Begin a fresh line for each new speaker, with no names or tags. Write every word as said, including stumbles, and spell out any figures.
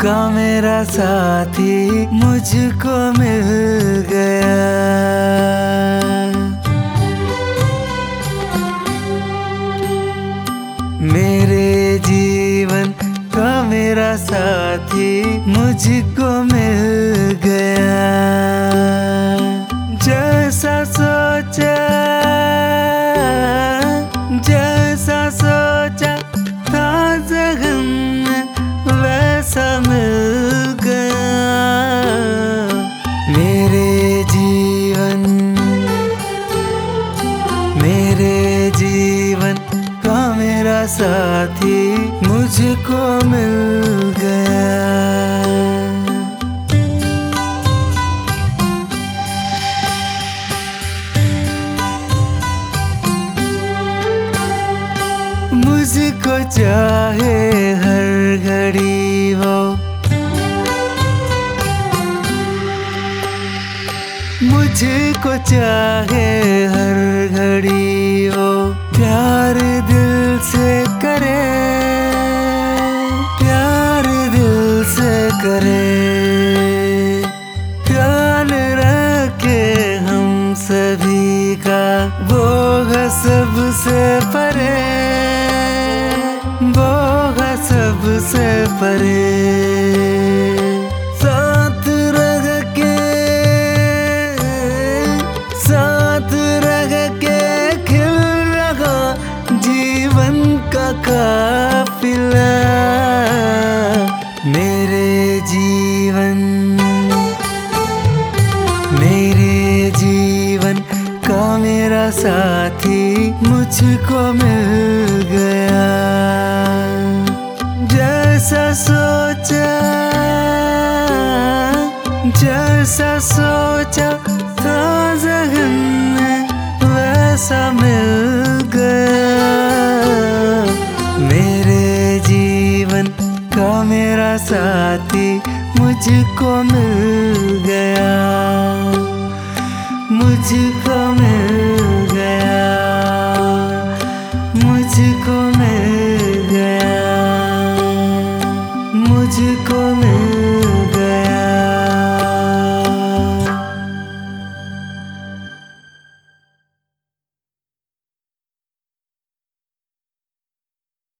का मेरा साथी मुझको मिल गया। मेरे जीवन का मेरा साथी मुझको मिल गया। जैसा सोचा जैसा सोचा था जगन में वैसा मिल गया। मेरे जीवन मेरे जीवन का मेरा साथी मुझको मिल गया। मुझको चाहे हर घड़ी वो, मुझको चाहे हर घड़ी वो, प्यार दिल से करे, प्यार दिल से करे। ख्याल रखे हम सभी का, वो है सबसे परे, वो है सबसे परे। साथ रह के साथ रह के खिल रहा जीवन का काफिला। मेरे जीवन मेरे जीवन का मेरा साथी मुझको मिल गया। जैसा सोचा जैसा सोचा था जगन में वैसा मिल गया। मेरे जीवन का मेरा साथी मुझको मिल गया।